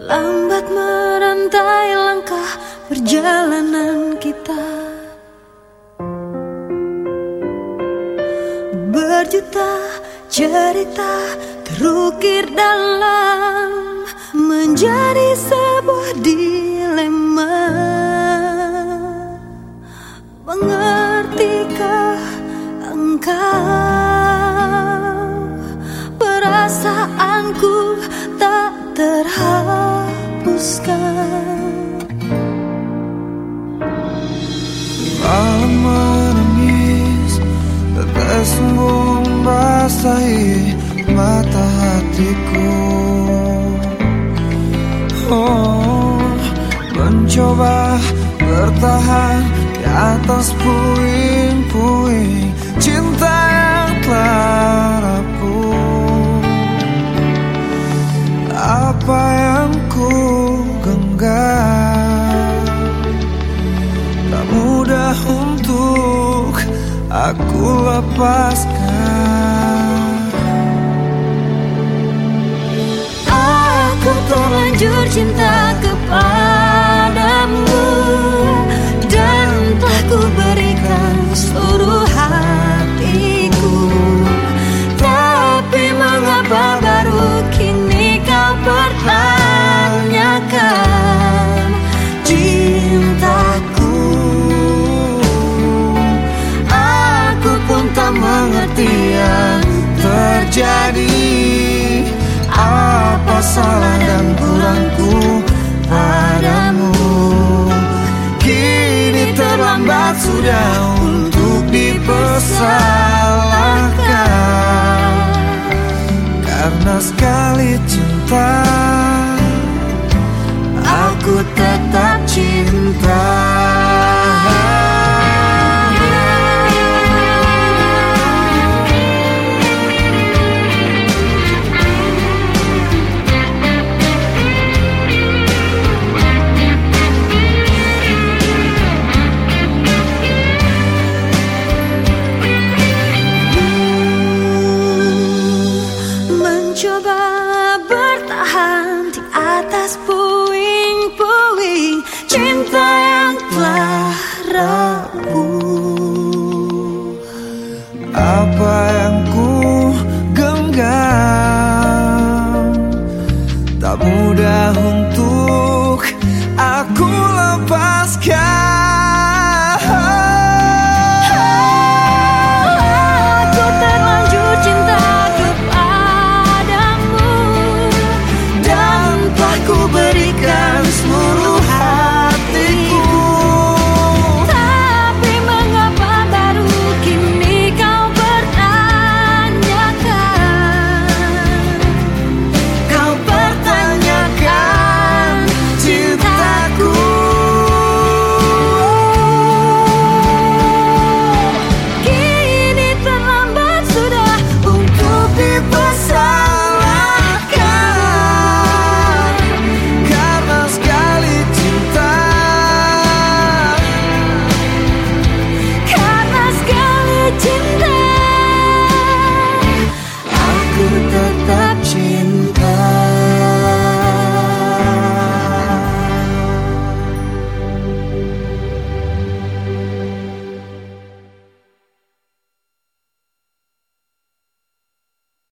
Lambat merantai langkah perjalanan kita, berjuta cerita terukir dalam menjadi sebuah dilema. Mengertikah engkau perasaanku tak terhapuskan? Malam menangis, tetes embun basahi mata hatiku. Oh, mencoba bertahan di atas puing-puing cinta yang telah rapuh. Apa yang ku genggam tak mudah untuk aku lepaskan. Aku terlanjur cinta kepadamu dan telah ku berikan seluruh hatiku. Tapi mengapa baru kini kau pertanyakan cintaku? Aku pun tak mengerti yang terjadi. Apa salah dan kurangku padamu? Kini terlambat sudah untuk dipersalahkan. Karena sekali cinta, aku tetap cinta. Mencoba bertahan di atas puing-puing cinta yang telah rapuh. Apa yang ku genggam tak mudah untuk aku lepaskan.